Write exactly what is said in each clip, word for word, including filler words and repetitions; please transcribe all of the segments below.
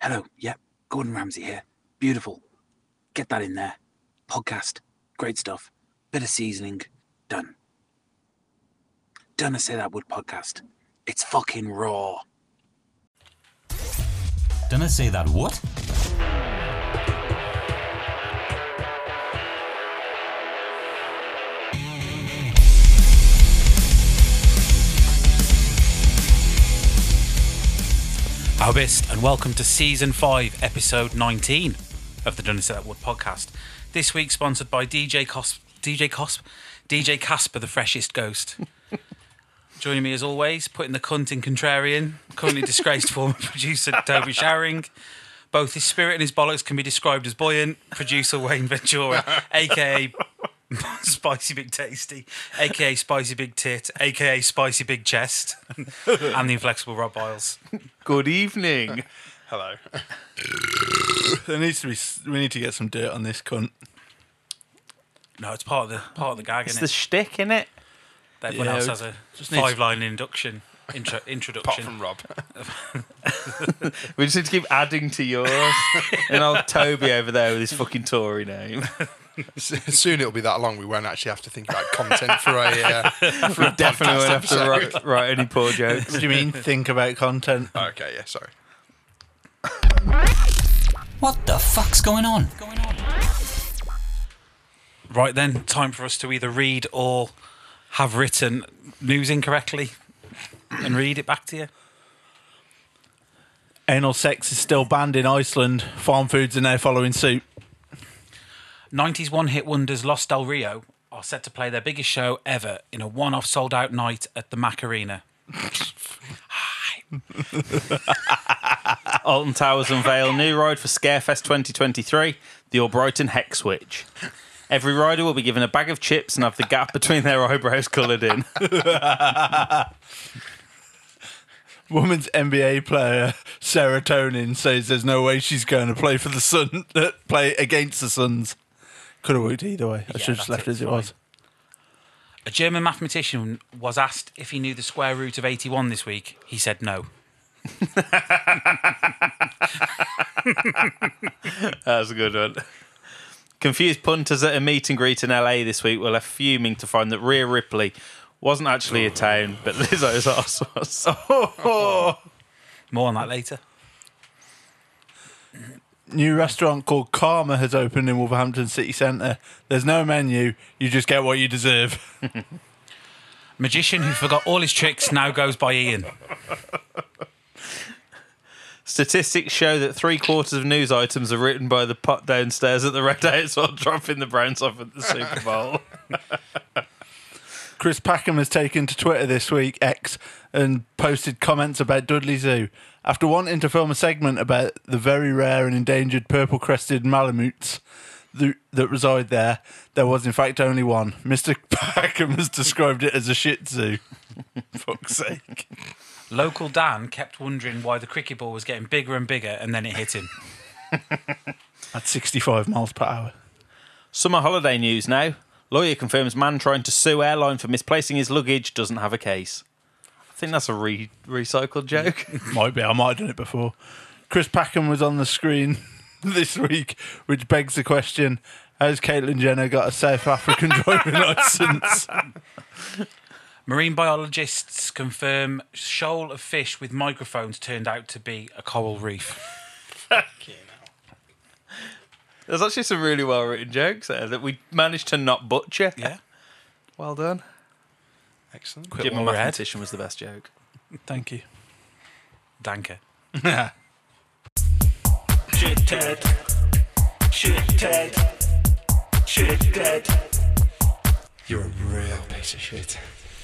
Hello, yep, Gordon Ramsay here. Beautiful. Get that in there. Podcast, great stuff. Bit of seasoning, done. Done I Say That Would podcast. It's fucking raw. Done I Say That What? Our best, and welcome to Season five, Episode nineteen of the Done I Say That Would podcast. This week sponsored by D J Cosp, D J Cosp, D J Casper, the freshest ghost. Joining me as always, putting the cunt in contrarian, currently disgraced former producer Toby Showering. Both his spirit and his bollocks can be described as buoyant. Producer Wayne Ventura, aka Spicy Big Tasty, aka Spicy Big Tit, aka Spicy Big Chest, and the inflexible Rob Biles. Good evening. Hello. There needs to be. We need to get some dirt on this cunt. No, it's part of the part of the gag, It's isn't the it? shtick, innit? Everyone Yeah, else we has a just need to- five-line induction, intro, Apart introduction. from Rob. We just need to keep adding to yours. And old Toby over there with his fucking Tory name. Soon it'll be that long we won't actually have to think about content for a. Uh, for a Definitely won't podcast have to episode. write, write any poor jokes. What do you mean? Think about content. Okay, yeah, sorry. What the fuck's going on? Right then, time for us to either read or have written news incorrectly and read it back to you. Anal sex is still banned in Iceland. Farm foods are now following suit. nineties one-hit wonders Los Del Rio are set to play their biggest show ever in a one-off sold-out night at the Mac Arena. Alton Towers unveil new ride for Scarefest twenty twenty-three, the Albrighton Hex Witch. Every rider will be given a bag of chips and have the gap between their eyebrows coloured in. Women's N B A player Serotonin says there's no way she's going to play for the Sun. Play against the Suns. Could have worked either way. I Yeah, should have just that's left it, it as it fine. was. A German mathematician was asked if he knew the square root of eighty-one this week. He said no. That was a good one. Confused punters at a meet and greet in L A this week were left fuming to find that Rhea Ripley wasn't actually a town, but Lizzo's arse was. More on that later. New restaurant called Karma has opened in Wolverhampton City Centre. There's no menu. You just get what you deserve. Magician who forgot all his tricks now goes by Ian. Statistics show that three quarters of news items are written by the pot downstairs at the Red House while dropping the Browns off at the Super Bowl. Chris Packham has taken to Twitter this week, X, and posted comments about Dudley Zoo. After wanting to film a segment about the very rare and endangered purple-crested malamutes th- that reside there, there was in fact only one. Mister Packham has described it as a shih tzu. Fuck's sake. Local Dan kept wondering why the cricket ball was getting bigger and bigger, and then it hit him. At sixty-five miles per hour. Summer holiday news now. Lawyer confirms man trying to sue airline for misplacing his luggage doesn't have a case. I think that's a re- recycled joke. Might be. I might have done it before. Chris Packham was on the screen this week, which begs the question, has Caitlyn Jenner got a South African driving licence? Marine biologists confirm shoal of fish with microphones turned out to be a coral reef. There's actually some really well written jokes there that we managed to not butcher. Yeah. Well done. Excellent. Quit Jim, while the we're ahead. mathematician was the best joke. Thank you. Danke. Shithead, shithead, shithead. You're a real piece of shit.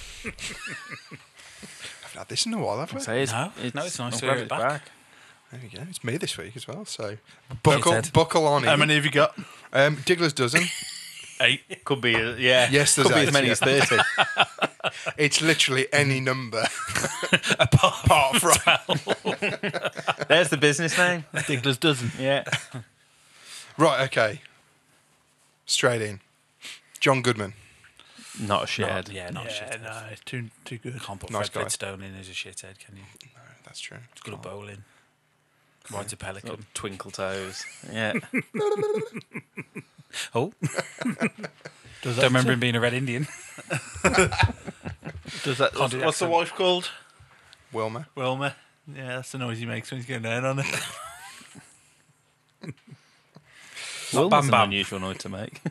I've had this in a while, have we? So it's, No, no, it's nice I'm to glad hear it it's back. There we go. It's me this week as well, so buckle, Shithead. buckle on in. How many have you got? Um, Diggler's dozen. eight. Could be, uh, yeah. Yes, there's Could be eight, as many yeah. as thirty. It's literally any number apart from. There's the business name. Diggler's dozen. Yeah. Right, okay. Straight in. John Goodman. Not a shithead. Not, yeah, not a shithead. no, too too good. Can't put Nice Fred guy. Flintstone in as a shithead, can you? No, that's true. It's good at bowling. Rides a pelican. Little twinkle toes. Yeah. Oh, Does don't remember him being a Red Indian. Does that? What's, do the what's the accent. wife called? Wilma. Wilma. Yeah, that's the noise he makes when he's going down on it. Wilma's Bam an Bam. unusual noise to make.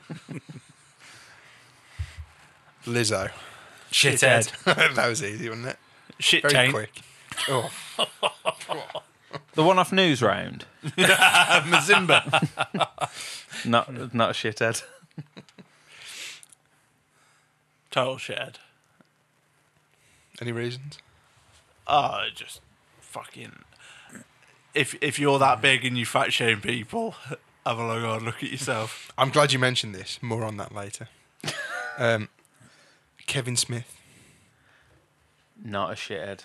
Lizzo. Shithead. That was easy, wasn't it? Shit Very taint. quick. Oh, The one off News Round. Mazimba. Not not a shithead. Total shithead. any reasons? Oh, just fucking. If if you're that big and you fat shame people, have a long hard look at yourself. I'm glad you mentioned this. More on that later. Um, Kevin Smith. Not a shithead.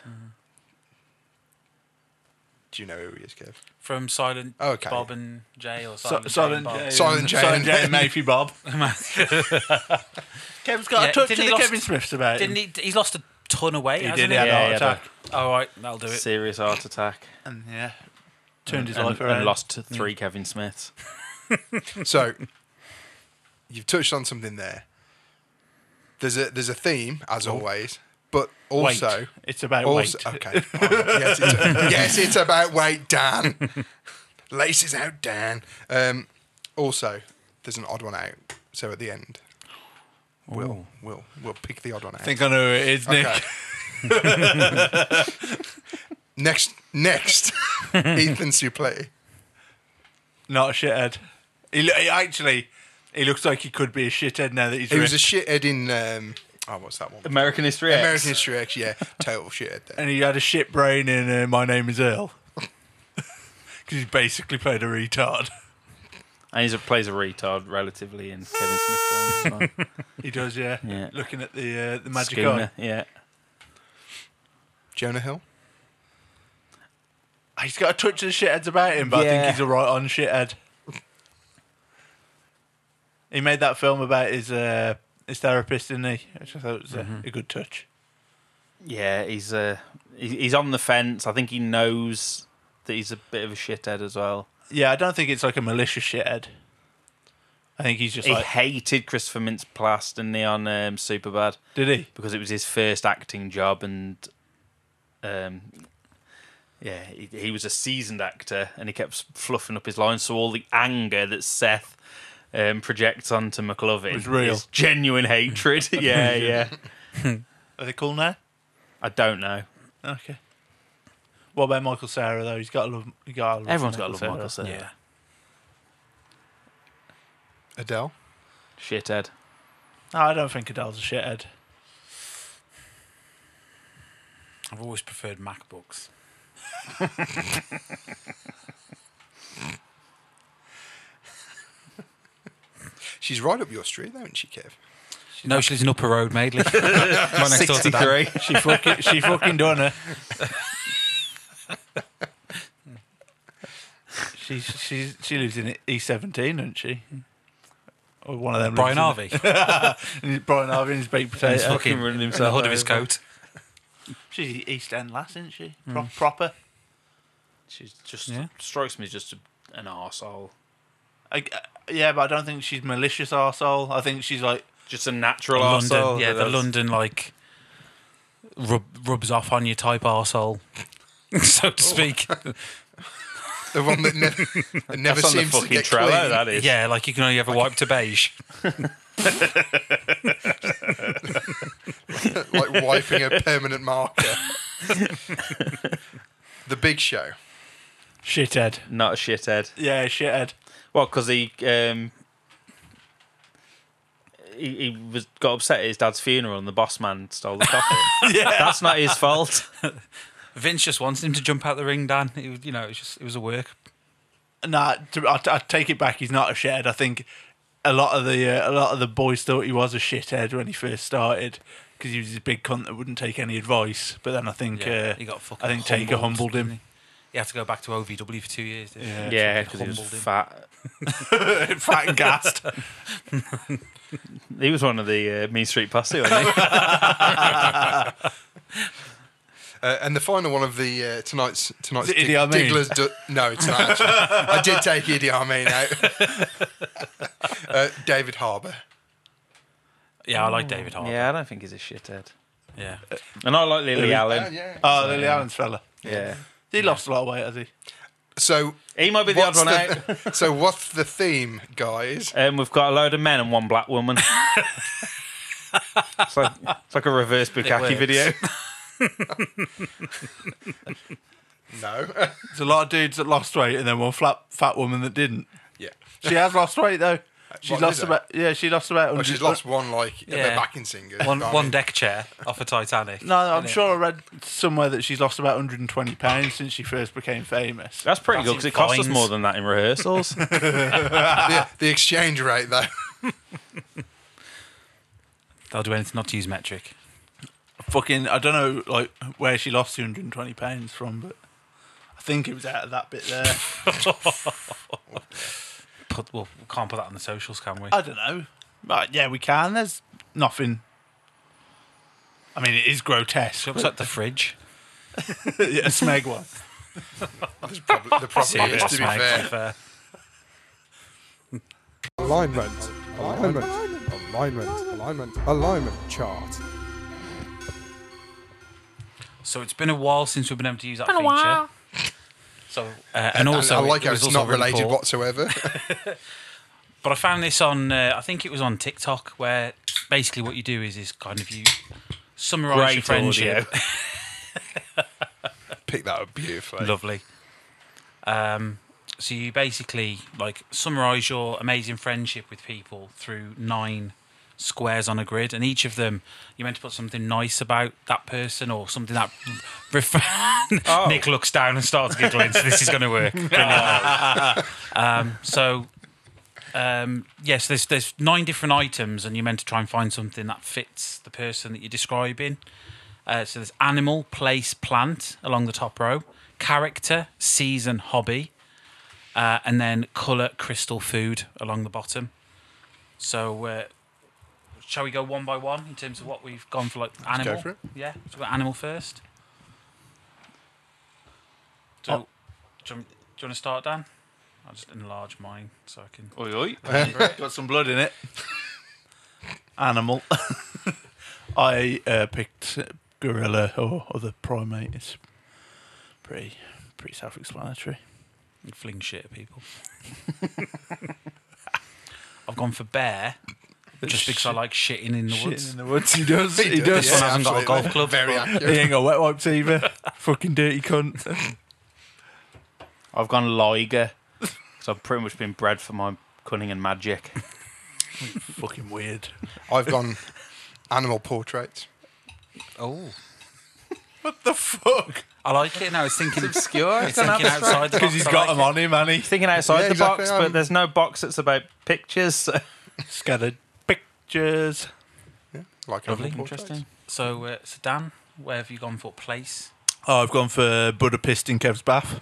Do you know who he is, Kev? From Silent Oh, okay. Bob and Jay or So, Silent, Silent Jay J. and Silent and- J Silent and- J and Mafey Bob. Bob. Kevin's got Yeah, a touch didn't of he the lost- Kevin Smiths about him. Didn't he? He's lost a ton of weight. He hasn't did. He had a Yeah, heart he had a- attack. All right, that'll do it. Serious heart attack. And yeah, turned his and, life around. and lost to three Kevin Smiths. So, you've touched on something there. There's a there's a theme, as always, but also Weight. It's about also weight. okay. Oh, yes, it's yes, it's about weight, Dan. Laces out, Dan. Um, also, there's an odd one out. So at the end, we'll we'll we'll pick the odd one out. I think I know who it is, Nick. Okay. next, next, Ethan Suplee. Not a shithead. He, lo- he actually, he looks like he could be a shithead now that he's He was a rich. shithead in um, oh, what's that one? American History X. American History X. Yeah, total shithead. There. And he had a shit brain in uh, My Name is Earl. Because he's basically played a retard. And he plays a retard relatively in Kevin Smith films as well. He does, yeah. Yeah. Looking at the uh, the magic Schooner, yeah. Jonah Hill. eye. He's got a touch of the shitheads about him, but I Yeah. think he's a right on shithead. He made that film about his uh, his therapist, didn't he? Which I thought was a, a good touch. Yeah, he's uh, he- he's on the fence. I think he knows that he's a bit of a shithead as well. Yeah, I don't think it's like a malicious shithead. I think he's just He like, hated Christopher Mintz-Plasse, didn't he, on um, Superbad? did he? Because it was his first acting job, and um, yeah, he, he was a seasoned actor, and he kept fluffing up his lines. So all the anger that Seth um, projects onto McLovin Was real. is genuine hatred. yeah, yeah. Are they cool now? I don't know. Okay. What about Michael Cera though? He's got to love. You got to love Everyone's got to love Cera. Michael Cera. Yeah. Adele. Shithead. No, I don't think Adele's a shithead. I've always preferred MacBooks. She's right up your street, though, isn't she, Kev? No, she lives in Upper Road, Maidley. Right next door to Dan. sixty-three. She fucking, she fucking done it. She's she's she lives in E seventeen, doesn't she? Or one of them. Brian lives Harvey. in- Brian Harvey and his baked He's potato. fucking running in the himself hood of his over. coat. She's East End lass, isn't she? Pro- Proper. She just Yeah. strikes me as just a, an arsehole. I, uh, yeah, but I don't think she's malicious arsehole. I think she's like, Just a natural London, arsehole. yeah, the That's- London like rub, rubs off on your type arsehole, so to speak. The one that, ne- that never That's on the seems to fucking get Trello, clean. that is. Yeah, like you can only ever wipe to beige. Like wiping a permanent marker. The Big Show. shithead. Not a shithead. Yeah, shithead. Well, because he, um, he he was got upset at his dad's funeral and the boss man stole the coffin. Yeah. That's not his fault. Vince just wanted him to jump out the ring, Dan. It was, you know, it was just it was a work. Nah, to, I, I take it back. He's not a shithead. I think a lot of the uh, a lot of the boys thought he was a shithead when he first started because he was this big cunt that wouldn't take any advice. But then I think Yeah, uh, he got fucking I think Taker humbled didn't him. He? He had to go back to O V W for two years. Didn't Yeah. he? Yeah, Fucking because he was humbled him. fat. Fat and gassed. He was one of the uh, Mean Street Posse, wasn't he? Uh, and the final one of the uh, tonight's tonight's Is it Idi Amin? Diggler's du- no, it's not. Actually. I did take Idi Amin out. uh, David Harbour. Yeah, I like David Harbour. Yeah, I don't think he's a shithead. Yeah. And I like Lily Allen. yeah. Oh, Lily Allen's fella. Yeah. He lost a lot of weight, has he? So He might be the odd what's one out. the, so what's the theme, guys? Um, we've got a load of men and one black woman. it's, like, it's like a reverse Bukkake works. video. No. There's a lot of dudes that lost weight and then one flat, fat woman that didn't. yeah. She has lost weight, though. She What, lost is it? about, yeah, she lost about one Well, hundred. she's lost one, like, of Yeah. her backing singers. One but I one mean, deck chair off a Titanic. No, I'm Innit? sure I read somewhere that she's lost about one hundred twenty pounds since she first became famous. That's pretty That's good because in it cost us fines. more than that in rehearsals. the, the exchange rate, though. They'll do anything not to use metric. Fucking, I don't know, like where she lost two hundred twenty pounds from, but I think it was out of that bit there. Put, well, we can't put that on the socials, can we? I don't know. But yeah, we can. There's nothing. I mean, it is grotesque. Looks like the fridge. Yeah, a smeg one. There's probably, there probably Serious is, to be mate, fair. to be fair. Alignment, alignment, alignment, alignment, alignment chart. So it's been a while since we've been able to use that feature. So uh, and also, I like it how was it's also not really related poor. whatsoever. But I found this on, uh, I think it was on TikTok, where basically what you do is is kind of you summarise your Great friendship. audio. Pick that up beautifully. Lovely. Um, so you basically like summarise your amazing friendship with people through nine squares on a grid, and each of them you're meant to put something nice about that person or something that. Ref- Oh. Nick looks down and starts giggling. So this is going to work. um, so. Um, yes, there's there's nine different items, and you're meant to try and find something that fits the person that you're describing. Uh, so there's animal, place, plant along the top row, character, season, hobby, uh, and then colour, crystal, food along the bottom. So uh, shall we go one by one in terms of what we've gone for, like animal? go for it. Yeah, so we've got animal first. Do, Oh. do, you, want- do you want to start, Dan? I'll just enlarge mine so I can. Oi, oi. Got some blood in it. Animal. I uh, picked gorilla or other primate. It's pretty, pretty self-explanatory. And fling shit at people. I've gone for bear, just because I like shitting in the Shitting woods. in the woods. He does. He, He does. This one hasn't got a absolutely. golf club. Very but- He accurate. ain't got wet wipes either. Fucking dirty cunt. I've gone Liger. So I've pretty much been bred for my cunning and magic. Fucking weird. I've gone animal portraits. Oh, What the fuck? I like it. Now it's thinking obscure. It's thinking outside the box. Because he's I got like them it. on him, and he Thinking outside Yeah, the exactly, box, um, but there's no box that's about pictures. so- scattered pictures. Like Lovely, animal portraits. interesting. So, uh, so Dan, where have you gone for place? Oh, I've gone for Budapest in Kev's bath.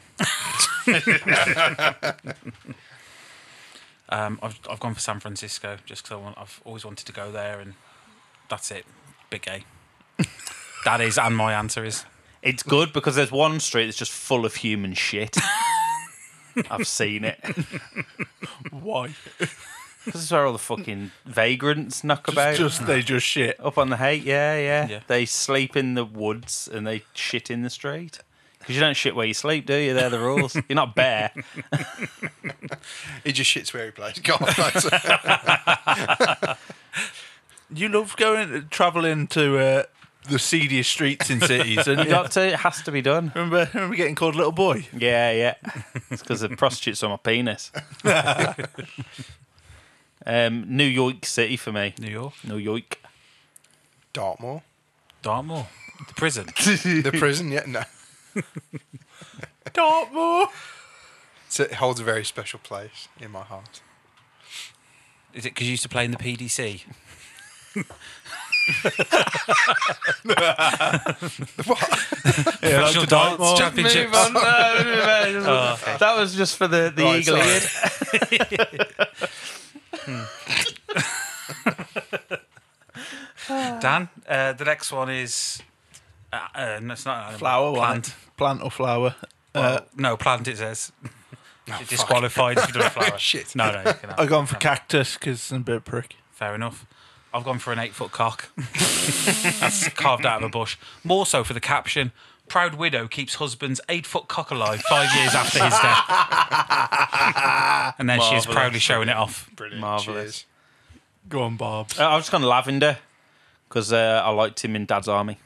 Um, I've I've gone for San Francisco just because I want. I've always wanted to go there, and that's it. Big A. That is, and my answer is. It's good because there's one street that's just full of human shit. I've seen it. Why? This is where all the fucking vagrants knock about. Just, just they just shit. Up on the hay, yeah, yeah, Yeah. They sleep in the woods and they shit in the street. Because you don't shit where you sleep, do you? They're the rules. You're not bear. He just shits where he plays golf. That's You love going travelling to uh, the seediest streets in cities, and You got to. It has to be done. remember, remember getting called little boy. Yeah, yeah. It's because the prostitutes on my penis. um, New York City for me. New York, New York. Dartmoor. Dartmoor, the prison. The prison, yeah, no. Dartmoor. So it holds a very special place in my heart. Is it because you used to play in the P D C? Yeah, like to Dartmoor. Championships. Move on. No, move on. That was just for the, the Right, eagle sorry. eared. Dan, uh, the next one is Uh, uh, no, it's not an animal. Flower, wasn't Plant. it? Plant or flower. Well, Uh, no, plant it says. You're disqualified if you do a flower. Shit. No, no, you can have I've gone for it. cactus because I'm a bit of a prick. Fair enough. I've gone for an eight-foot cock. That's carved out of a bush. More so for the caption, proud widow keeps husband's eight-foot cock alive five years after his death. And then she's Marvellous. proudly showing it off. Brilliant. Marvellous. Cheers. Go on, Barbs. Uh, I've just gone lavender because uh, I liked him in Dad's Army.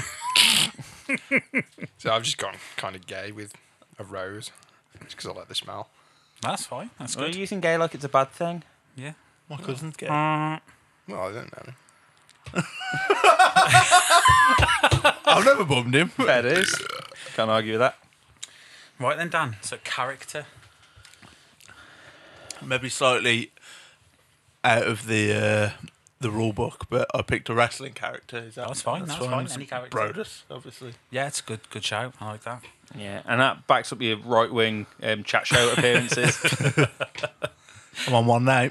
So I've just gone kind of gay with a rose, just because I like the smell. That's fine. That's Are good. you using gay like it's a bad thing? Yeah. My cousin's gay. Uh, Well, I don't know. I've never bummed him. Fair dues. Can't argue with that. right then, Dan. So character. Maybe slightly out of the uh, the rule book, but I picked a wrestling character. Is that, That's fine, that's fine, It's any character. Brodus, obviously. Yeah, it's a good, good shout. I like that. Yeah, and that backs up your right wing um, chat show appearances. I'm on one now.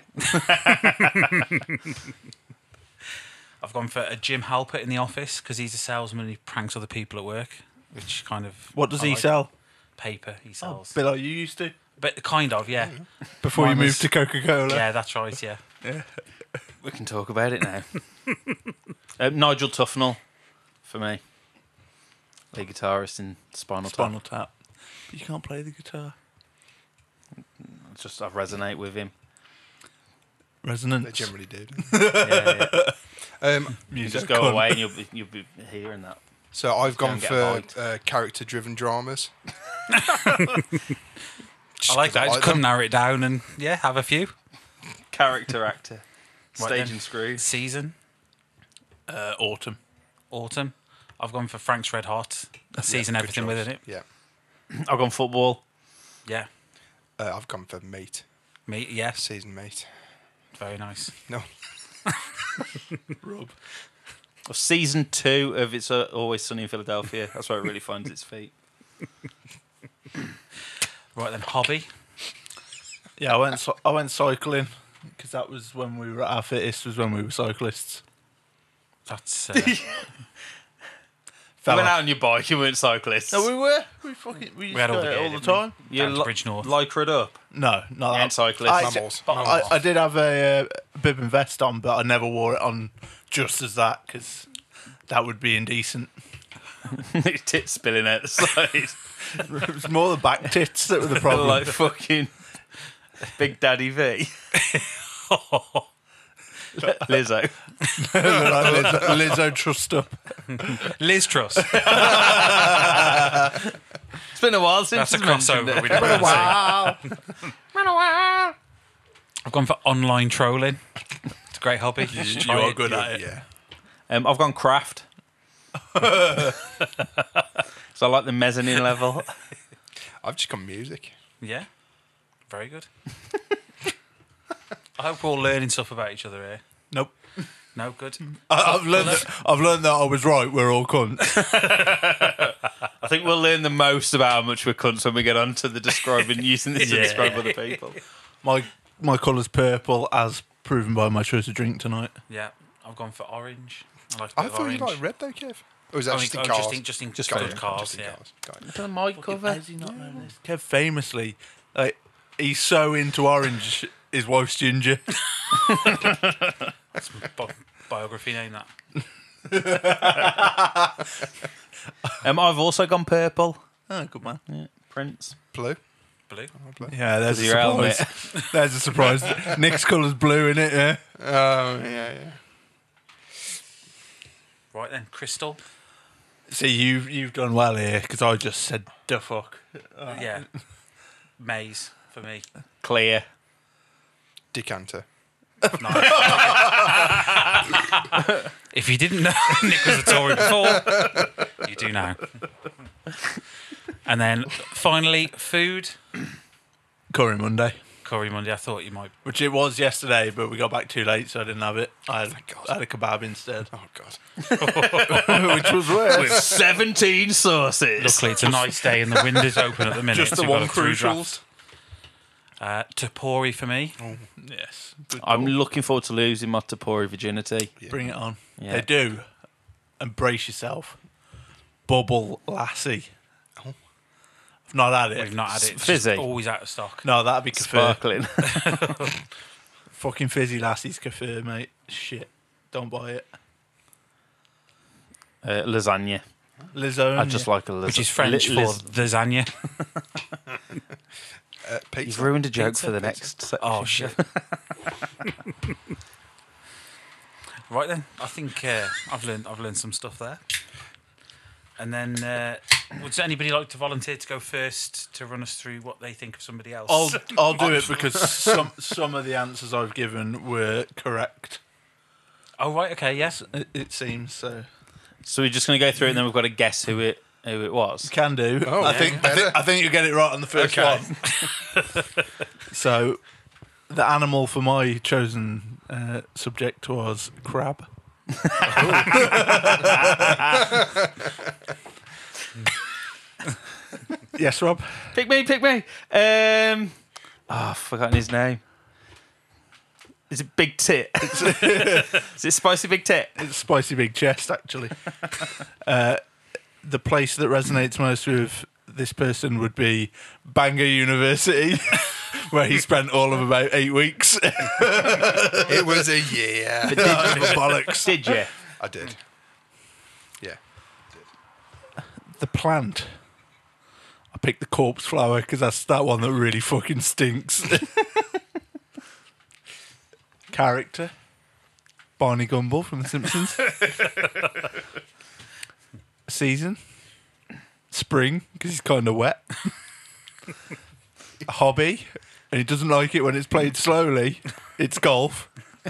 I've gone for a Jim Halpert in The Office because he's a salesman and he pranks other people at work, which kind of. What does I he like. sell? Paper he Oh, sells. bit like you used to But kind of, yeah. before you Mine moved was- to Coca-Cola. Yeah, that's right, yeah. We can talk about it now. uh, Nigel Tufnell, for me. Lead guitarist in Spinal Tap. Spinal Tap. But you can't play the guitar. It's just I resonate with him. Resonance. They generally do. Yeah, yeah. Um, You Music. just go Cunt. away and you'll be, you'll be hearing that. so I've gone Don't get for vibed. uh, character-driven dramas. I like that. I Just like couldn't them. narrow it down and, yeah, have a few. Character actor. Right Stage then. and screw. Season, Uh, autumn. autumn. I've gone for Frank's Red Hot. A season, Good everything choice. with it. Yeah. I've gone football. Yeah. Uh, I've gone for Mate. Me, yes. Season Mate. Very nice. No. Rob. Season two of It's uh, Always Sunny in Philadelphia. That's where it really finds its feet. Right then, hobby. Yeah, I went. cy- I went cycling because that was when we were at our fittest. Was when we were cyclists. That's. Uh, You Fell went off. out on your bike, you weren't cyclists. No, we were. We fucking. We used We had to all go the out gear, all the didn't we? time. You down to li- Bridge North. lycra'd up. No, not You that. ain't cyclists. I, Mammals. but Mammals. I, I did have a uh, bib and vest on, but I never wore it on just as that because that would be indecent. Your tits spilling out the side. It was more the back tits that were the problem. like fucking Big Daddy V. Lizzo. Like Lizzo, Lizzo trussed up. Liz Truss. It's been a while since That's a you've mentioned crossover. it. We don't want to see. Wow. I've gone for online trolling. It's a great hobby. You, You are good at it. Yeah. Um, I've gone craft. So I like the mezzanine level. I've just gone music. Yeah. Very good. I hope we're all learning stuff about each other here. Nope. No, good. I, I've learned. That, I've learned that I was right. We're all cunts. I think we'll learn the most about how much we're cunts when we get on to the describing, using this to Yeah. describe other people. My my colour's purple, as proven by my choice of drink tonight. Yeah. I've gone for orange. I like a I bit of thought orange. you liked red though, Kev. Or was that Only- just in oh, cars? just in, just in Just good fair. cars, Just in yeah. cars. Got it. The mic cover. How does he not know this? Kev famously, like, he's so into orange. His wife's ginger. Bi- biography name that. Um, I've also gone purple. Oh, good man. Yeah, Prince. Blue. Blue. Yeah, there's a Your helmet. surprise. There's a surprise. Nick's colour's blue in it. Yeah. Oh yeah, yeah. Right then, Crystal. See, you you've done well here because I just said the fuck. Yeah. Maze for me. Clear. Decanter. If you didn't know Nick was a Tory before, you do now. And then finally, food. Curry Monday, Curry Monday. I thought you might. which it was yesterday, but we got back too late, so I didn't have it. I had, Thank God. I had a kebab instead, Oh god. which was worse. seventeen sauces. Luckily, it's a nice day and the window's open at the minute. Just the so we've got one a through crucial. draft. Uh, Tapori for me. Yes, good I'm call. looking forward to losing my Tapori virginity. Bring it on. Yeah. They do. And brace yourself. Bubble Lassie. I've not had it. We've not had it. It's Fizzy. just always out of stock. No, that'd be kefir. Sparkling. Fucking fizzy Lassie's kefir, mate. Shit. Don't buy it. uh, lasagna. Lasagna. I just like a lasagna. Which is French for lasagna. Uh, pizza. You've ruined a joke Pizza, for the pizza. next section. Oh, shit. Right then, I think uh, I've learned I've learned some stuff there. And then, uh, would anybody like to volunteer to go first to run us through what they think of somebody else? I'll I'll do it because some some of the answers I've given were correct. Oh right, okay, yes. It, it seems so. So we're just going to go through it and then we've got to guess who it who it was. Can do. Oh, I yeah. think I Better. think I think you get it right on the first Okay. one. So, the animal for my chosen uh, subject was crab. Yes, Rob. Pick me, pick me. Um, oh, I've forgotten his name. Is it Big Tit? Is it Spicy Big Tit? It's spicy big chest, actually. uh, the place that resonates most with this person would be Bangor University, where he spent all of about eight weeks. It was a year. Bollocks. Did you? I did. Yeah. The plant. I picked the corpse flower because that's that one that really fucking stinks. Character. Barney Gumble from The Simpsons. Season. Spring, because he's kind of wet. Hobby, and he doesn't like it when it's played slowly. It's golf.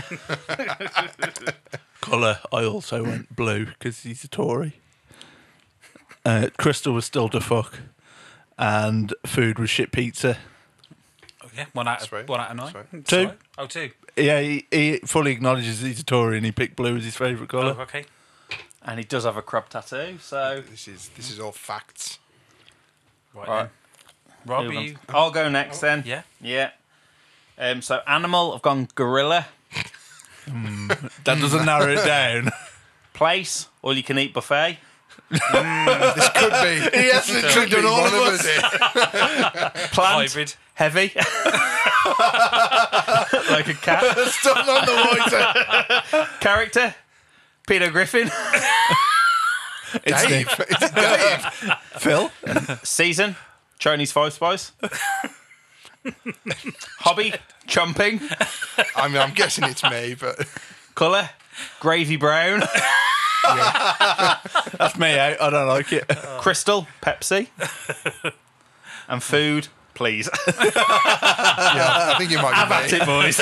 Colour, I also went blue because he's a Tory. Uh, Crystal was still to fuck, and food was shit pizza. Oh, yeah, one out of Sweet. one out of nine. Sweet. It's Two. all right. Oh, two. Yeah, he, he fully acknowledges he's a Tory, and he picked blue as his favourite Oh, colour. okay. And he does have a crab tattoo, so... This is this is all facts. Right. Right. Then. Rob, Who are wants- you? I'll go next then. Yeah. Yeah. Um, so animal, I've gone gorilla. That doesn't narrow it down. Place, all you can eat buffet. This could be. He has literally done all one of of us. us. Plant, Hybrid. heavy. Like a cat. Still on the water. Character, Peter Griffin. It's Dave. Nick. Is it Dave? Phil. Season, Chinese Five Spice. Hobby, chumping. I mean, I'm guessing it's me, but Colour, gravy brown. That's me out. I don't like it. Crystal, Pepsi. And food, please. yeah, I think it might be That's me. it, boys.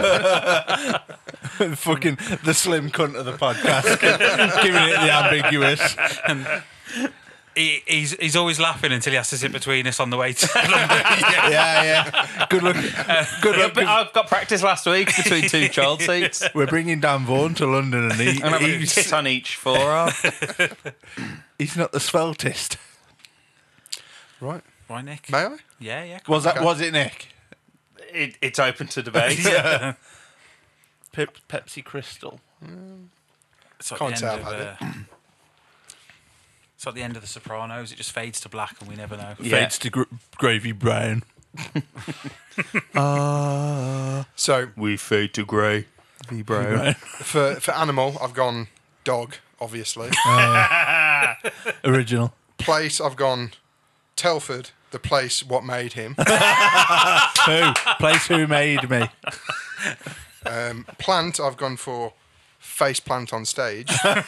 Fucking the slim cunt of the podcast. Giving it the ambiguous. He, he's he's always laughing until he has to sit between us on the way to London. Yeah, yeah. Good luck. Good Yeah, luck. but 'cause I've got practice last week between two child seats. We're bringing Dan Vaughan to London, and he, And I'm going to he's, hit on each forearm. he's not the sveltest. Right. Right, Nick? May I? Yeah, yeah. Was that? Okay. Was it Nick? It, it's open to debate. Pep, Pepsi Crystal. It's like Can't the tell, end of, had uh, it's like the end of The Sopranos. It just fades to black and we never know. Yeah. Fades to gr- gravy brown. uh, So We fade to grey. V brown. for for animal, I've gone dog, obviously. Original. Place, I've gone Telford, the place what made him. Who? Place who made me. Um, plant, I've gone for face plant on stage.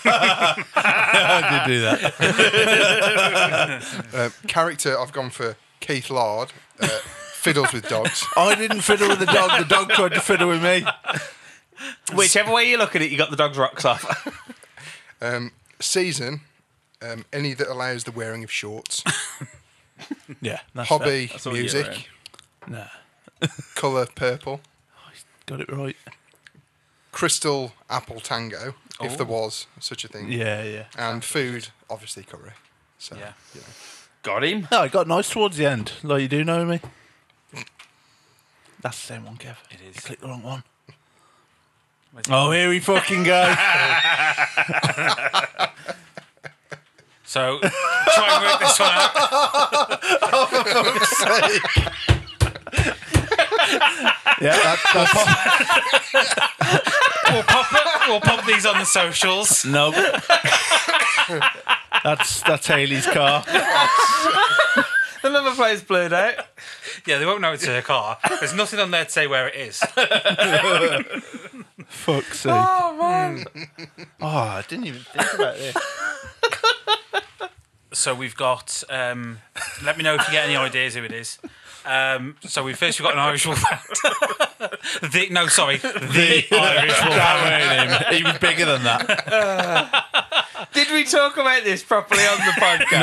I did do that. Uh, character, I've gone for Keith Lard, uh, fiddles with dogs. I didn't fiddle with the dog. The dog tried to fiddle with me. Whichever way you look at it, you got the dog's rocks off. Um, season, um, any that allows the wearing of shorts. Yeah. That's Hobby, That's all you're music. Nah. Colour, purple. Got it right. Crystal, apple tango, if Oh. there was such a thing. Yeah, yeah. And food, obviously curry. So, Yeah. you know. Got him. No, it got nice towards the end. Like you do know me. That's the same one, Kev. It is. You clicked the wrong one. Where's it Oh, here we fucking go. So try and work this one out. Yeah, that, that's We'll pop it. We'll pop these on the socials. no. That's that's Haley's car. The number plate's blurred out. Yeah, they won't know it's her car. There's nothing on there to say where it is. Fuck's sake. Oh, man. Oh, I didn't even think about this. So we've got. Um, let me know if you get any ideas who it is. Um, so we first we've got an Irish Wolfhound. the no, sorry, the Irish Wolfhound. Him. He was bigger than that. Did we talk about this properly on the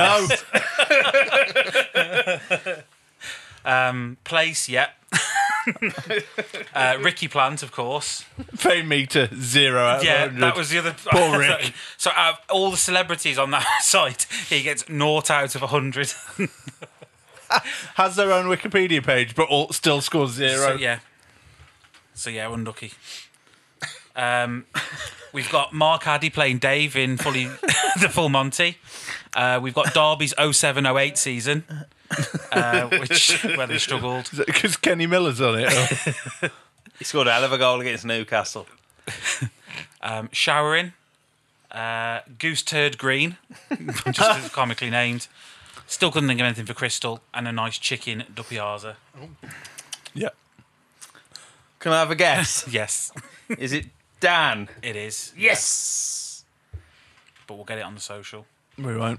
podcast? No. Um, place, yep. uh, Ricky Plant, of course. Fame meter zero out of Yeah, one hundred. that was the other. Poor Rick. So out of all the celebrities on that site, he gets naught out of a hundred. Has their own Wikipedia page, but all, still scores zero. So yeah. So yeah, unlucky. Um, we've got Mark Addy playing Dave in fully the Full Monty. Uh, we've got Derby's oh seven oh eight season, uh, which where they struggled. Because Kenny Miller's on it. Or- He scored a hell of a goal against Newcastle. Um, showering, uh, Goose Turd Green, just 'cause it's comically named. Still couldn't think of anything for Crystal, and a nice chicken Dupiaza. yeah. Can I have a guess? Yes, Is it Dan? it is. Yes. But we'll get it on the social. We won't.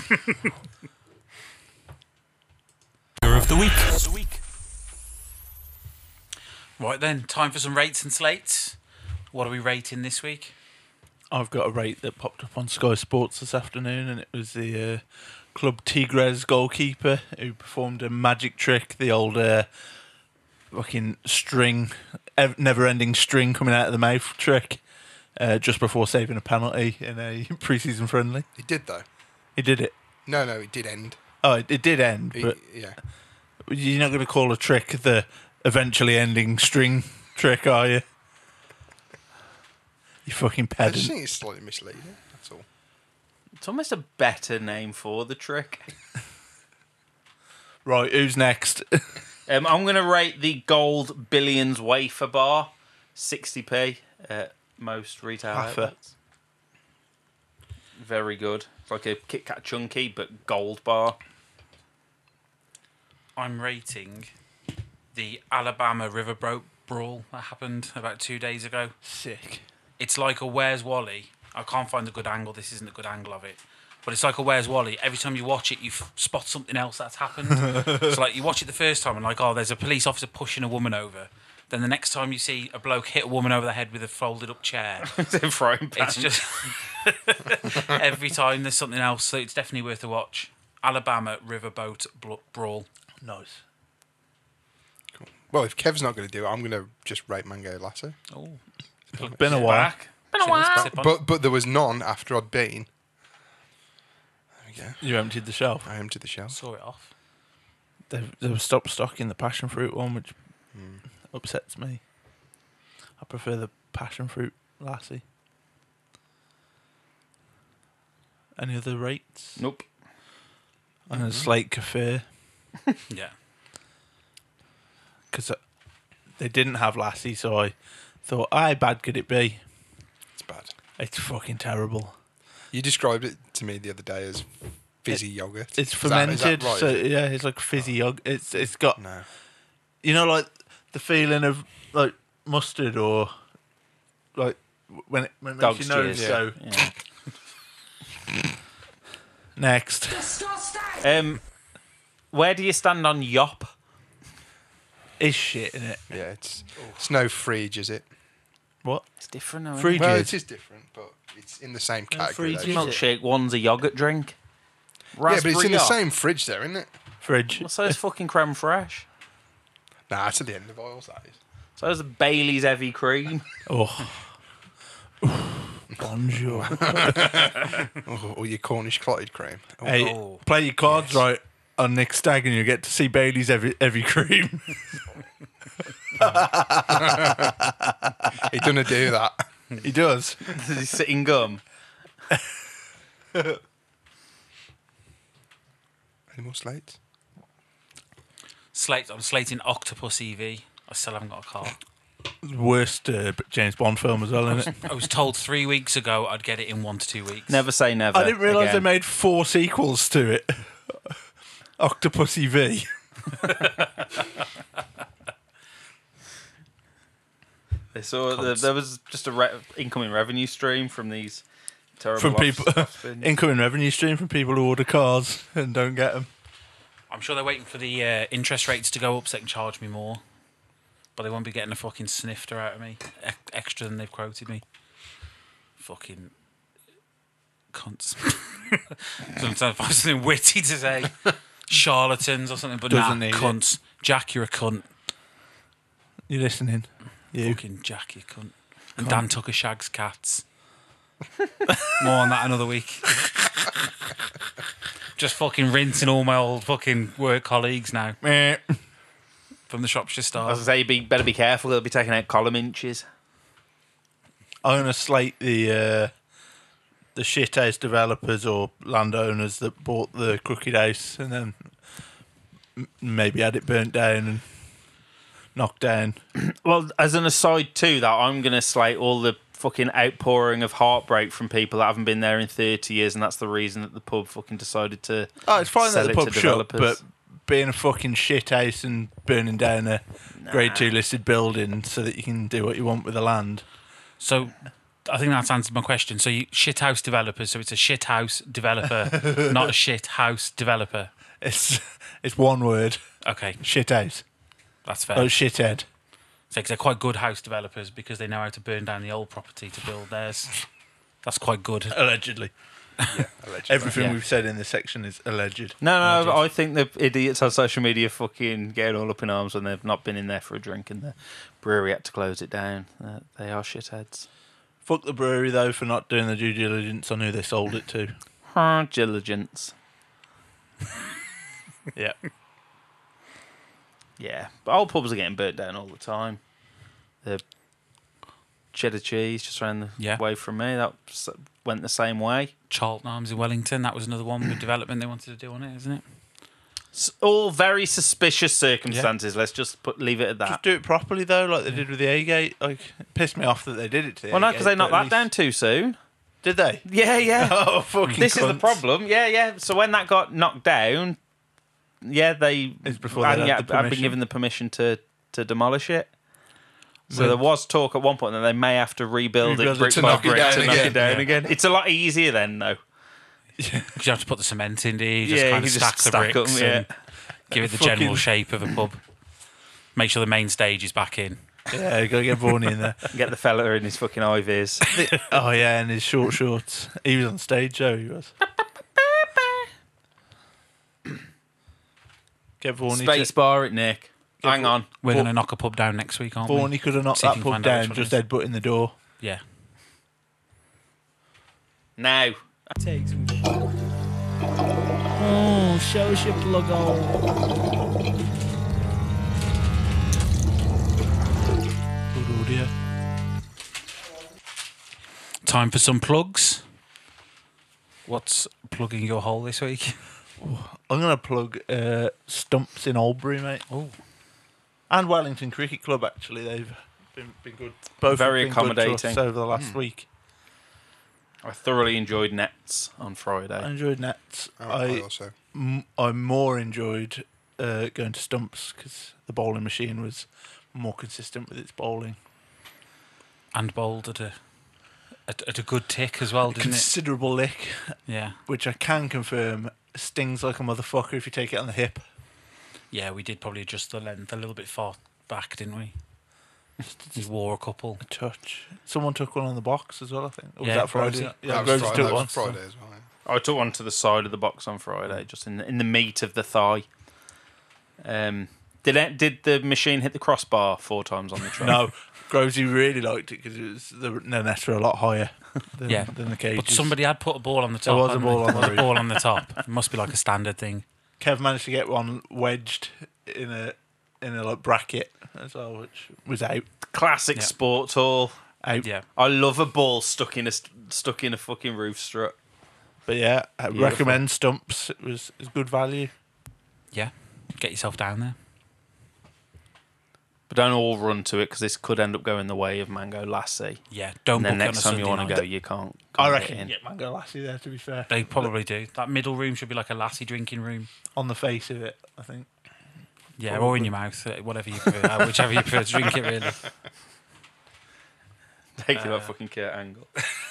Figure of the week. Right then, time for some rates and slates. What are we rating this week? I've got a rate that popped up on Sky Sports this afternoon, and it was the uh, Club Tigres goalkeeper who performed a magic trick, the old uh, fucking string, ev- never-ending string coming out of the mouth trick, uh, just before saving a penalty in a pre-season friendly. He did though. He did it. No, no, it did end. Oh, it, it did end, He, but yeah. you're not going to call a trick the eventually ending string trick, are you? You fucking I pedant. just think it's slightly misleading. That's all. It's almost a better name for the trick. Right, who's next? Um, I'm going to rate the Gold Billions wafer bar sixty p at most retail Wafer. outlets. Very good. It's like a Kit Kat Chunky, but gold bar. I'm rating the Alabama Riverboat Brawl that happened about two days ago. Sick. It's like a Where's Wally. I can't find a good angle. This isn't a good angle of it. But it's like a Where's Wally. Every time you watch it, you f- spot something else that's happened. So like you watch it the first time and like, oh, there's a police officer pushing a woman over. Then the next time you see a bloke hit a woman over the head with a folded up chair. It's a frying pan. It's just every time there's something else. So it's definitely worth a watch. Alabama Riverboat Bla- Brawl. Nice. Well, if Kev's not going to do it, I'm going to just rate Mango Lasso. Oh, Been a while. back. Been a while. But but there was none after I'd been. There we go. You emptied the shelf. I emptied the shelf. Saw it off. They've, they've stopped stocking the passion fruit one, which upsets me. I prefer the passion fruit lassie. Any other rates? Nope. And a slate cafe, Yeah. because they didn't have lassie, so I thought, "Aye, bad could it be?" It's bad. It's fucking terrible. You described it to me the other day as fizzy yogurt. It's Is that- is fermented, that right? so yeah, it's like fizzy yogurt. It's it's got No. you know, like the feeling of like mustard or like when it, when it makes Dog's your nose cheese. go. Yeah. Next, Um, where do you stand on Yop? is shit in it. Yeah, it's it's no fridge, is it? What? It's different now. Fridge Well, is. it is different, but it's in the same category. fridge though. is. Isn't it? Milkshake. One's a yogurt drink. Yeah, but it's Raspberry in the Yop. same fridge there, isn't it? Fridge. Well, so is fucking creme fraiche. Nah, it's at the end of aisles, that is. So is Bailey's heavy cream. Oh. Bonjour. Oh, or your Cornish clotted cream. Oh, Hey, Oh, play your cards right on Nick Stagg and you get to see Bailey's every every cream. He doesn't do that. He does. Is he sitting gum? Any more slates? Slate. I'm slating Octopus E V. I still haven't got a car. Worst uh, James Bond film as well, isn't it? I was told three weeks ago I'd get it in one to two weeks. Never say never. I didn't realise they again. made four sequels to it. Octopussy V. They saw the, there was just a re- incoming revenue stream from these terrible From people, off spins. incoming revenue stream from people who order cars and don't get them. I'm sure they're waiting for the uh, interest rates to go up so they can charge me more. But they won't be getting a fucking snifter out of me. E- extra than they've quoted me. Fucking cunts. Sometimes I something witty to say. Charlatans or something, but Doesn't nah, need cunts. Jack, you're a cunt. You listening? You. Fucking Jack, you cunt. And Dan Tucker shags cats. More on that another week. Just fucking rinsing all my old fucking work colleagues now Meh. from the Shropshire I Star. was gonna say, be, better be careful. They'll be taking out column inches. I'm gonna slate the uh, the shithouse developers or landowners that bought the crooked house and then m- maybe had it burnt down and knocked down. Well, as an aside to that, I'm going to slate all the fucking outpouring of heartbreak from people that haven't been there in thirty years, and that's the reason that the pub fucking decided to. Oh, it's fine Sell that it the to pub shut, developers. but being a fucking shithouse and burning down a grade two listed building so that you can do what you want with the land. So I think that's answered my question. So you shithouse developers, so it's a shithouse developer, not a shithouse developer. It's it's one word. Okay, Shithouse. that's fair. Oh, shithead. So 'cause they're quite good house developers because they know how to burn down the old property to build theirs. That's quite good. Allegedly. Allegedly. Everything Yeah. we've said in this section is alleged. No, no, I think the idiots on social media fucking getting all up in arms when they've not been in there for a drink and the brewery had to close it down. Uh, they are shitheads. Fuck the brewery, though, for not doing the due diligence on who they sold it to. Huh, diligence. Yeah. Yeah, but old pubs are getting burnt down all the time. The cheddar cheese just around the Yeah. way from me, that s- went the same way. Charlton Arms in Wellington, that was another one with development they wanted to do on it, isn't it? S- all very suspicious circumstances. Let's just put leave it at that. Just do it properly, though, like they did with the A-Gate. Like, it pissed me off that they did it to the Well, no, A-Gate, because they knocked but at that down least- too soon. Did they? Yeah, yeah. Oh, fucking This is the cunts. problem. Yeah, yeah. So when that got knocked down, yeah, they It's before they and, had yeah, the I've been permission. given the permission to to demolish it. So Well- there was talk at one point that they may have to rebuild, Rebuild it it brick to by knock it brick down to knock again. it down Yeah. again. It's a lot easier then, though. Because you have to put the cement in, do you? Just Yeah, kind you of just stack the stack 'em, bricks yeah. and give it the Fucking- general shape of a pub. Make sure the main stage is back in. Yeah, you got to get Vaughan in there. Get the fella in his fucking I Vs. Oh, yeah, and his short shorts. He was on stage, Joe, he was. Get Vaughan. Space bar it, Nick. Hang on. We're Vaughan- going to knock a pub down next week, aren't Vaughan, we? he could have knocked See if that you can pub find out down, which just one it headbutt in the door. Yeah. Now. Takes. Oh, show ship logo. Good audio. Time for some plugs. What's plugging your hole this week? I'm going to plug uh, Stumps in Albury, mate. Oh, And Wellington Cricket Club, actually. They've been, been good. Both Very have been good to us accommodating. over the last week. I thoroughly enjoyed Nets on Friday. I enjoyed Nets. Oh, I, I, also. m- I more enjoyed uh, going to Stumps because the bowling machine was more consistent with its bowling. and bowled at a at, at a good tick as well, didn't it? Considerable lick, Yeah. which I can confirm stings like a motherfucker if you take it on the hip. Yeah, we did probably adjust the length a little bit far back, didn't we? We wore a couple. A touch. Someone took one on the box as well, I think. Or was Yeah, that Friday? Grovesy. Yeah, that was Grovesy Friday, took that one. was Friday as well. Yeah. I took one to the side of the box on Friday, just in the, in the meat of the thigh. Um, did it, did the machine hit the crossbar four times on the track? No, Grovesy really liked it because it was the, the nets were a lot higher than, Yeah. than the cages. But somebody had put a ball on the top. was a hadn't ball they? on the There was a roof. ball on the top. It must be like a standard thing. Kev managed to get one wedged in a in a like bracket as well, which was out. Classic Yeah. sports hall. Out. Yeah. I love a ball stuck in a st- stuck in a fucking roof strut. But yeah, I Beautiful. recommend Stumps. It was, it was good value. Yeah, get yourself down there. But don't all run to it because this could end up going the way of Mango Lassie. Yeah, don't And then book it on a next time Sunday you want to night. go, you can't. I can't reckon get you in. get Mango Lassie there, to be fair. They probably do. That middle room should be like a lassie drinking room. On the face of it, I think. Yeah, or in your mouth, uh, whatever you prefer, uh, whichever you prefer to drink it, really. Take it that fucking Kurt Angle.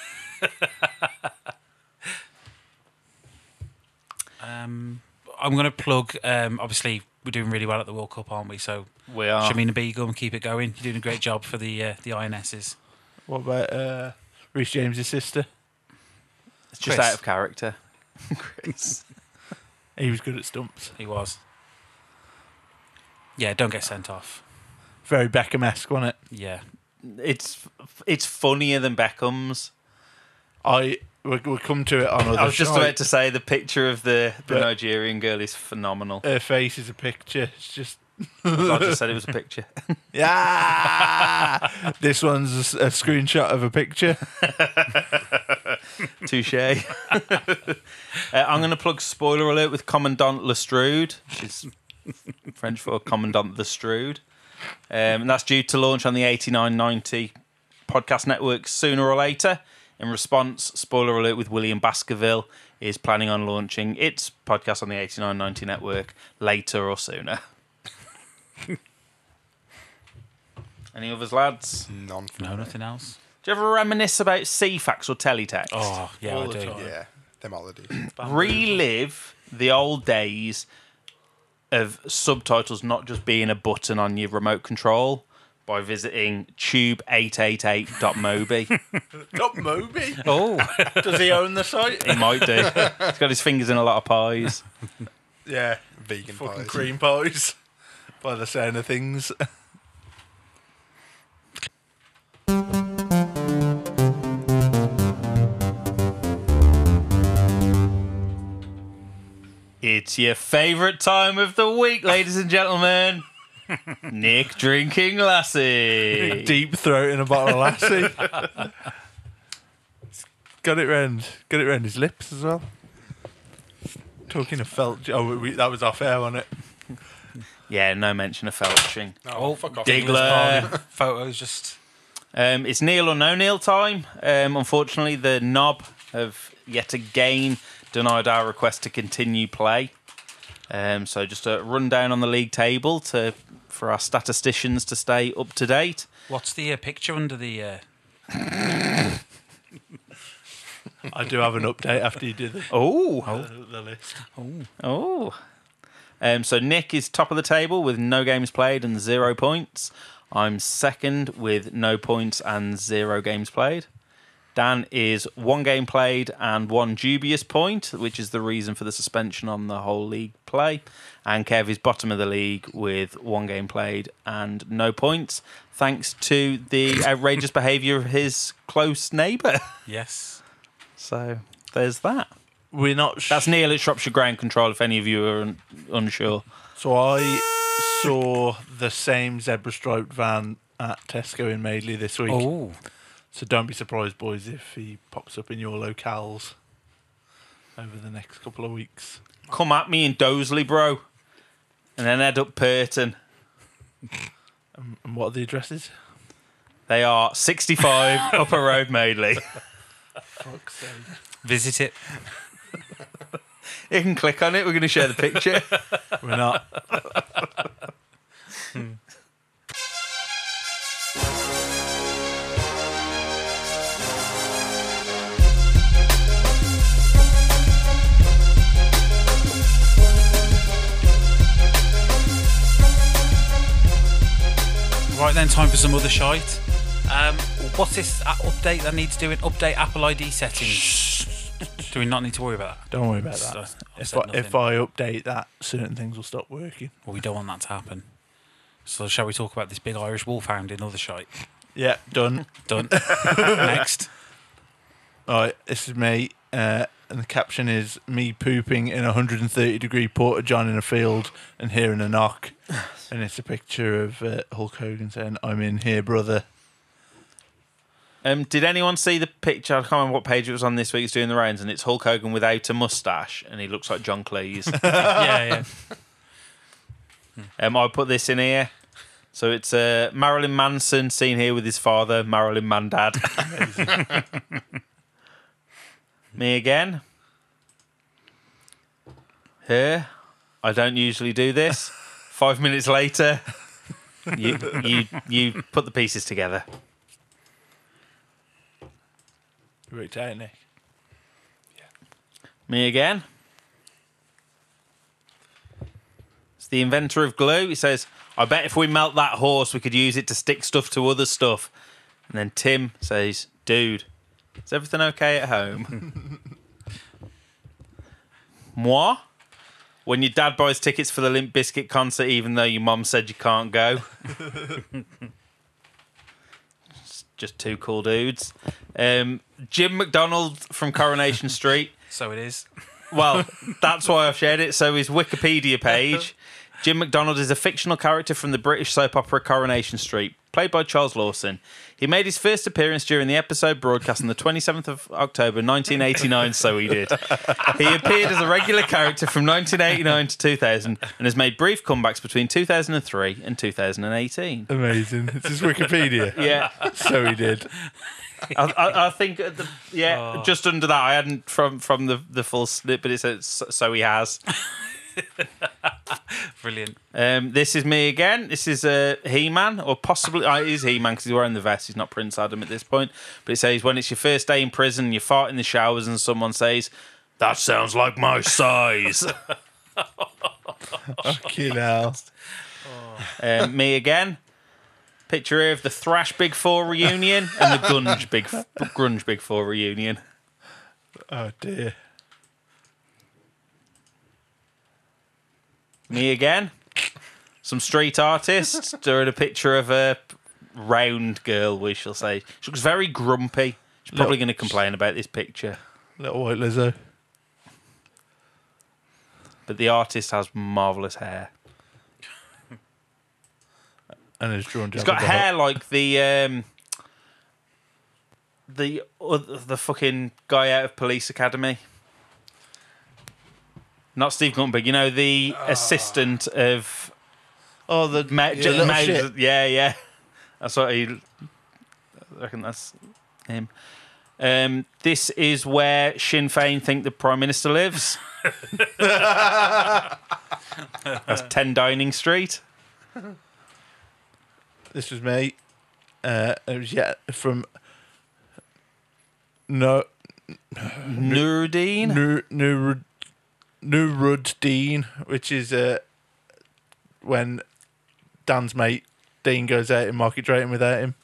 Um, I'm going to plug, um, obviously, we're doing really well at the World Cup, aren't we? So, We are. Shamina Begum, keep it going. You're doing a great job for the uh, the I N Ss. What about uh, Reece James' sister? It's just Chris. out of character. Chris. He was good at stumps. He was. Yeah, don't get sent off. Very Beckham-esque, wasn't it? Yeah. It's it's funnier than Beckham's. I we'll, we'll come to it on other I was just shite. about to say the picture of the, the But- Nigerian girl is phenomenal. Her face is a picture. It's just I just said it was a picture. yeah. This one's a, s- a screenshot of a picture. Touche. uh, I'm going to plug spoiler alert with Commandant Lestrade, which is French for Commandant Lestrade. Um, and that's due to launch on the eighty-nine ninety podcast network sooner or later. In response, spoiler alert with William Baskerville is planning on launching its podcast on the eighty-nine ninety network later or sooner. Any others, lads? None for No, me. nothing else. Do you ever reminisce about C FAX or teletext? Oh, yeah, All I the do. time. Yeah, them holidays. Relive the old days of subtitles not just being a button on your remote control by visiting tube eight eight eight dot mobi. Not Moby. Oh, Does he own the site? He might do. He's got his fingers in a lot of pies. Yeah. Vegan Fucking pies. cream pies. By the sound of things. It's your favourite time of the week, ladies and gentlemen. Nick drinking lassie. Deep throat in a bottle of lassie. Got it round. Got it round his lips as well. Talking of felt. Oh, we, that was off air, wasn't it? Yeah, no mention of felching. Oh, fuck off. Diggler. photos just. Um, it's Neil or no Neil time. Um, unfortunately, the knob have yet again denied our request to continue play. Um, so just a rundown on the league table to for our statisticians to stay up to date. What's the uh, picture under the? Uh... I do have an update after you did the, Oh, the, the list. oh. Um, so Nick is top of the table with no games played and zero points. I'm second with no points and zero games played. Dan is one game played and one dubious point, which is the reason for the suspension on the whole league play. And Kev is bottom of the league with one game played and no points, thanks to the outrageous behaviour of his close neighbour. Yes. So there's that. We're not. Sh- That's Neil at Shropshire Ground Control, if any of you are un- unsure. So I saw the same zebra striped van at Tesco in Madeley this week. Oh, So don't be surprised, boys, if he pops up in your locales over the next couple of weeks. Come at me in Dosley, bro. And then head up Purton. And what are the addresses? They are sixty-five Upper Road, Madeley. Fuck's sake. visit it. You can click on it. We're going to share the picture. We're not. Right then, time for some other shite. Um, what's this uh, update that needs doing? Update Apple I D settings. Do we not need to worry about that? Don't worry about So, that. I've If said I, nothing. if I update that, certain things will stop working. Well, we don't want that to happen. So shall we talk about this big Irish wolfhound in other shite? Yeah, done. Done. Next. All right, this is me, uh, and the caption is me pooping in a one hundred thirty degree porta john in a field and hearing a knock, and it's a picture of uh, Hulk Hogan saying, "I'm in here, brother." Um, did anyone see the picture? I can't remember what page it was on this week's Doing the Rounds, and it's Hulk Hogan without a moustache, and he looks like John Cleese. Yeah, yeah. Um, I put this in here. So it's uh, Marilyn Manson seen here with his father, Marilyn Mandad. Me again. Here. I don't usually do this. Five minutes later, you you you put the pieces together. Worked out, Nick. Me again. It's the inventor of glue. He says, I bet if we melt that horse, we could use it to stick stuff to other stuff. And then Tim says, dude, is everything okay at home? Moi? When your dad buys tickets for the Limp Bizkit concert, even though your mum said you can't go. Just two cool dudes. Um, Jim McDonald from Coronation Street. So it is. Well, that's why I've shared it. So his Wikipedia page. Jim McDonald is a fictional character from the British soap opera Coronation Street, played by Charles Lawson. He made his first appearance during the episode broadcast on the twenty-seventh of October nineteen eighty-nine, so he did. He appeared as a regular character from nineteen eighty-nine to two thousand and has made brief comebacks between two thousand three and two thousand eighteen. Amazing. It's his Wikipedia. Yeah. So he did. I, I, I think, at the, yeah, oh. just under that, I hadn't from, from the, the full snip, but it says, so he has. Brilliant. Um, this is me again. This is uh, He-Man, or possibly oh, it is He-Man because he's wearing the vest. He's not Prince Adam at this point. But it says, when it's your first day in prison, you fart in the showers and someone says, that sounds like my size. Fucking hell. Um, me again. Picture here of the Thrash Big Four reunion and the Grunge Big, Grunge Big Four reunion. Oh, dear. Me again. Some street artists doing a picture of a round girl, we shall say. She looks very grumpy. She's probably going to complain about this picture. Little white Lizzo. But the artist has marvellous hair. And it's drawn He's got hair like the um, the uh, the fucking guy out of Police Academy. Not Steve Guttenberg, you know, the oh. assistant of... Oh, the... Ma- yeah, little Ma- shit. yeah, yeah. That's what he... I reckon that's him. Um, this is where Sinn Féin think the Prime Minister lives. That's ten Downing Street. This was me. Uh, it was, yeah, from... No... Nuruddin? Nur, Nur, Nuruddin, which is uh, when Dan's mate Dean goes out in Market Drayton without him.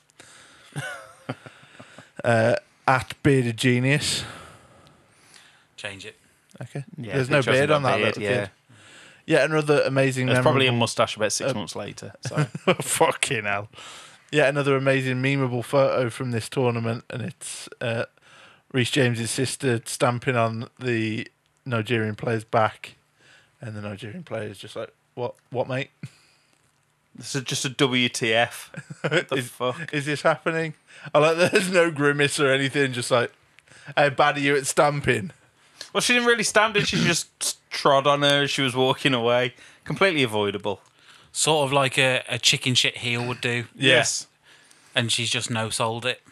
uh, at Bearded Genius. Change it. Okay. Yeah, There's no beard on that beard, little yeah. kid. Yeah, another amazing... There's probably a memorable- moustache about six uh, months later. So. Fucking hell. Yeah, another amazing memeable photo from this tournament, and it's uh, Reece James's sister stamping on the Nigerian player's back, and the Nigerian player is just like, what, what, mate? This is just a W T F. What the is, fuck? is this happening? I like there's no grimace or anything, just like, how bad are you at stamping? Well, she didn't really stamp it. She just trod on her as she was walking away. Completely avoidable. Sort of like a, a chicken shit heel would do. Yes. And she's just no-sold it.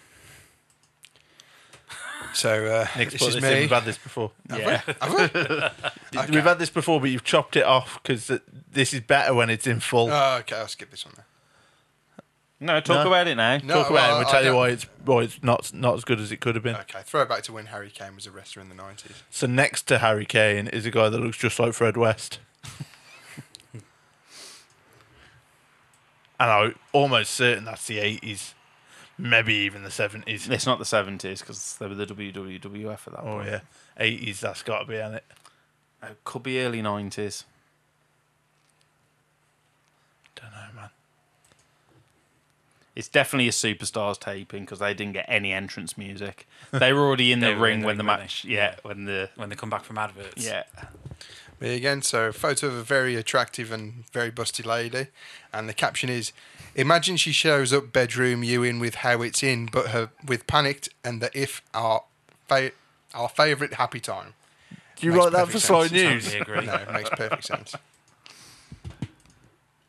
So, uh, Nick's this put is this me. in. We've had this before. Yeah. Have we? Okay. We've had this before, but you've chopped it off because this is better when it's in full. Oh, okay, I'll skip this one then. No, talk No. about it now. No, Talk about well, it and we'll I tell you don't- why it's why it's not not as good as it could have been. Okay, throw it back to when Harry Kane was a wrestler in the nineties. So next to Harry Kane is a guy that looks just like Fred West. And I'm almost certain that's the eighties, maybe even the seventies. It's not the seventies because they were the W W F at that Oh point. yeah, eighties. That's got to be on it. It could be early nineties. Don't know, man. It's definitely a Superstars taping because they didn't get any entrance music. They were already in They the were ring in the when the ring, weren't match. they? Yeah, when the When they come back from adverts. yeah. Me again, so a photo of a very attractive and very busty lady. And the caption is, imagine she shows up bedroom you in with how it's in, but her with panicked and the if our, fa- our favourite happy time. Do you Makes write that perfect for Sly sense. News? Totally agree. No, it makes perfect sense.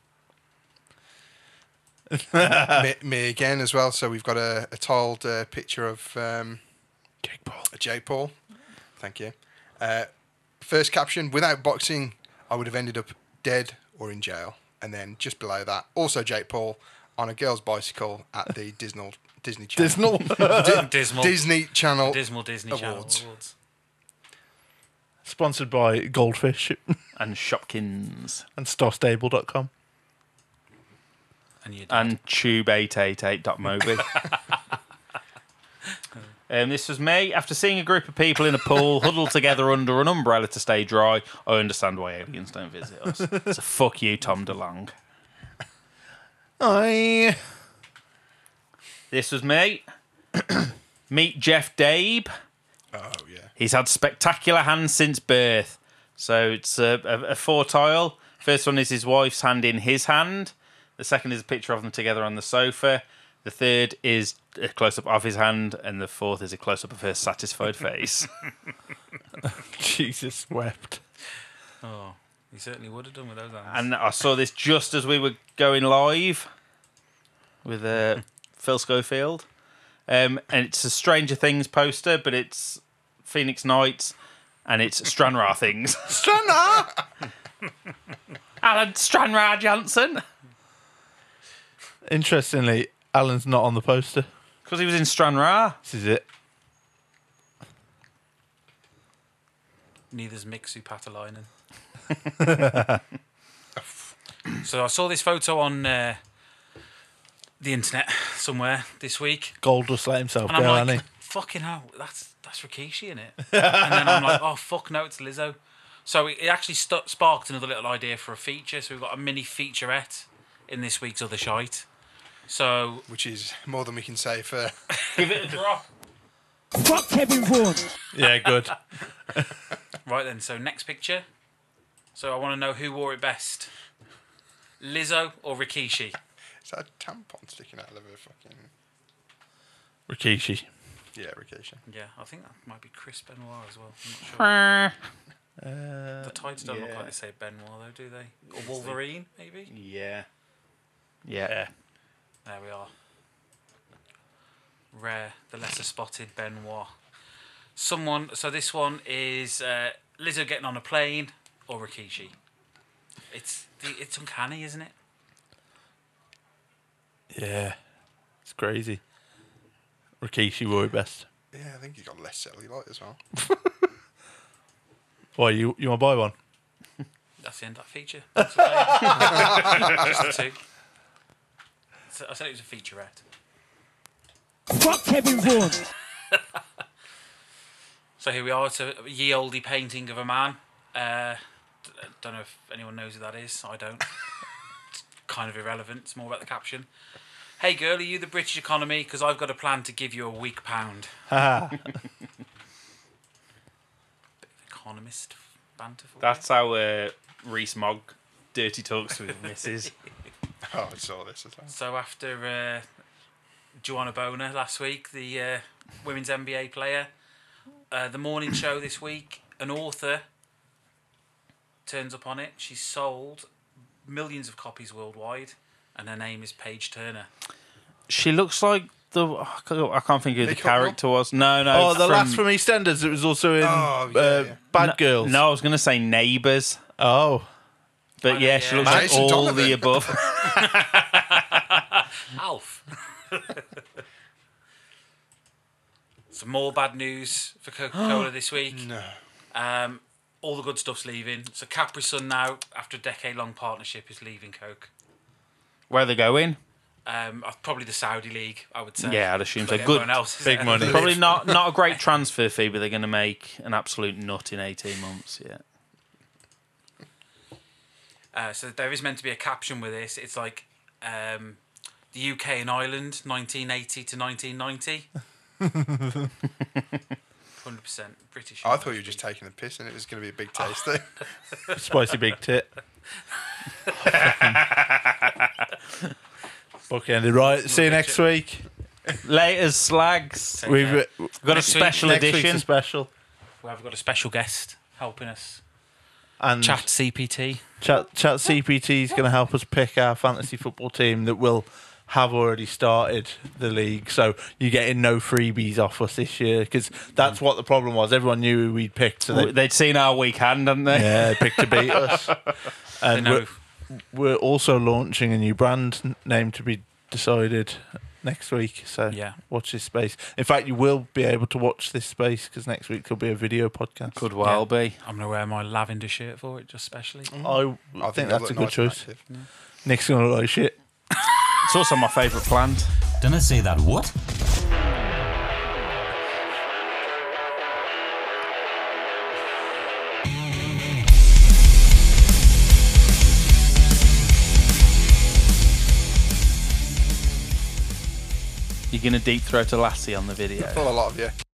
me, me again as well. So we've got a, a tiled uh, picture of um, Jake Paul. Jake Paul. Thank you. Uh, first caption: without boxing, I would have ended up dead or in jail. And then just below that, also Jake Paul on a girl's bicycle at the Disney Disney Channel. Disney. Dismal. Disney Channel. Dismal Disney Channel Awards. Awards. Sponsored by Goldfish And Shopkins. and Star Stable dot com. And you And tube eight eight eight dot mobi. Um, this was me. After seeing a group of people in a pool huddled together under an umbrella to stay dry, I understand why aliens don't visit us. So fuck you, Tom DeLonge. Aye. This was me. Meet Jeff Dabe. Oh yeah. He's had spectacular hands since birth. So it's a, a, a four tile. First one is his wife's hand in his hand. The second is a picture of them together on the sofa. The third is a close-up of his hand. And the fourth is a close-up of her satisfied face. Jesus wept. Oh, he certainly would have done with those hands. And I saw this just as we were going live with uh, Phil Schofield. Um, and it's a Stranger Things poster, but it's Phoenix Knights and it's Stranraer things. Stranraer! Alan Stranraer Johnson. Interestingly, Alan's not on the poster. Because he was in Stranraer. This is it. Neither's Mixu Patalainen. So I saw this photo on uh, the internet somewhere this week. Goldust let himself And I'm go, like, hasn't he? fucking hell, that's that's Rikishi in it. And then I'm like, oh fuck no, it's Lizzo. So it it actually st- sparked another little idea for a feature. So we've got a mini featurette in this week's Other Shite. So Which is more than we can say for. Give it a drop. Fuck Kevin Vaughan. Yeah, good. right then, so next picture. So I want to know who wore it best, Lizzo or Rikishi. Is that a tampon sticking out of her fucking. Rikishi. Yeah, Rikishi. Yeah, I think that might be Chris Benoit as well. I'm not sure. Uh, The tights don't look yeah. like they say Benoit though, do they? Or Wolverine, maybe? Yeah. Yeah. There we are. Rare, the lesser spotted Benoit. Someone, so this one is uh, Lizzo getting on a plane or Rikishi. It's the, it's uncanny, isn't it? yeah. It's crazy. Rikishi wore it best. Yeah, I think he got less cellulite as well. Why, you, you want to buy one? That's the end of that feature. That's okay. Just the two. So I said it was a featurette. Fuck Kevin Vaughan. So here we are. It's a ye olde painting of a man. Uh, d- don't know if anyone knows who that is. I don't. It's kind of irrelevant. It's more about the caption. Hey girl, are you the British economy? Because I've got a plan to give you a weak pound. Haha. Bit of economist banter for That's how uh, Reese Mogg dirty talks with Missus Oh, I saw this as well. So after uh, Joanna Boner last week, the uh, women's N B A player, uh, the morning show this week, an author turns up on it. She's sold millions of copies worldwide, and her name is Paige Turner. She looks like the. I can't- I can't think who the Nick Hucknall? character was. No, no. Oh, the last from EastEnders. It was also in Oh, yeah, uh, yeah. Bad no, Girls. No, I was going to say Neighbours. Oh. But Oh, yeah, she yeah. looks like Jason all Donovan. the above. Alf. Some more bad news for Coca-Cola this week. No. Um, all the good stuff's leaving. So Capri Sun now, after a decade-long partnership, is leaving Coke. Where are they going? Um, uh, probably the Saudi League, I would say. Yeah, I'd assume so. Like Good. everyone else is Big there. money. Probably not not a great transfer fee, but they're going to make an absolute nut in eighteen months. Yeah. Uh, so there is meant to be a caption with this. It's like um, the U K and Ireland, nineteen eighty to nineteen ninety. one hundred percent British. I thought you were just taking the piss and it was going to be a big taste thing. Spicy big tit. Bookended. Right. See you next week. Later, slags. Take We've, care. We've got a Next week- special next week's edition. a special. We've got a special guest helping us. And Chat C P T. Chat, Chat C P T is going to help us pick our fantasy football team that will have already started the league, so you're getting no freebies off us this year because that's what the problem was. Everyone knew who we'd picked, so they, They'd seen our weak hand, hadn't they? yeah, they picked to beat us. And know. we're, we're also launching a new brand n- name to be decided next week, so Yeah. watch this space. In fact, you will be able to watch this space because next week there'll be a video podcast. Could well Yeah. be. I'm going to wear my lavender shirt for it, just specially. I, I think, they'll that's a look good nice and choice. active. Nick's gonna look like shit. It's also my favourite plant. Didn't I say that what? You're going to deep throat a lassie on the video. Full a lot of you.